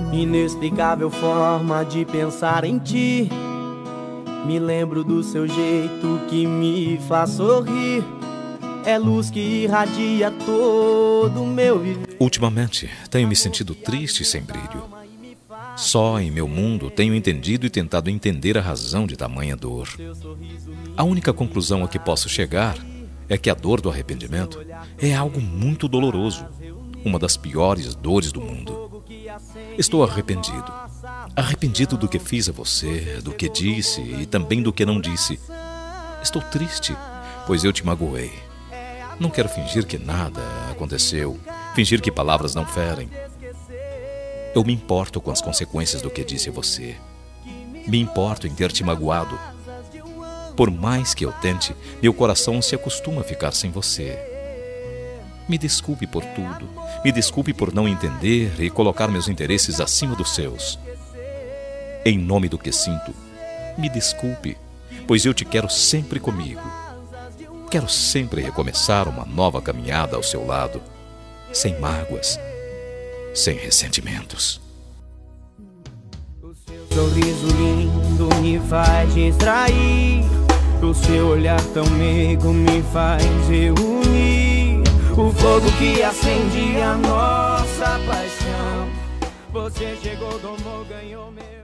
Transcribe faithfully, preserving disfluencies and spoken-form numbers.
Inexplicável forma de pensar em ti. Me lembro do seu jeito que me faz sorrir. É luz que irradia todo o meu viver. Ultimamente, tenho me sentido triste e sem brilho. Só em meu mundo tenho entendido e tentado entender a razão de tamanha dor. A única conclusão a que posso chegar é que a dor do arrependimento é algo muito doloroso, uma das piores dores do mundo. Estou arrependido. Arrependido do que fiz a você, do que disse e também do que não disse. Estou triste, pois eu te magoei. Não quero fingir que nada aconteceu, fingir que palavras não ferem. Eu me importo com as consequências do que disse a você. Me importo em ter te magoado. Por mais que eu tente, meu coração se acostuma a ficar sem você. Me desculpe por tudo. Me desculpe por não entender e colocar meus interesses acima dos seus. Em nome do que sinto, me desculpe, pois eu te quero sempre comigo. Quero sempre recomeçar uma nova caminhada ao seu lado, sem mágoas, sem ressentimentos. Sorriso lindo me faz distrair. O seu olhar tão meigo me faz reunir o fogo que acende a nossa paixão. Você chegou, domou, ganhou meu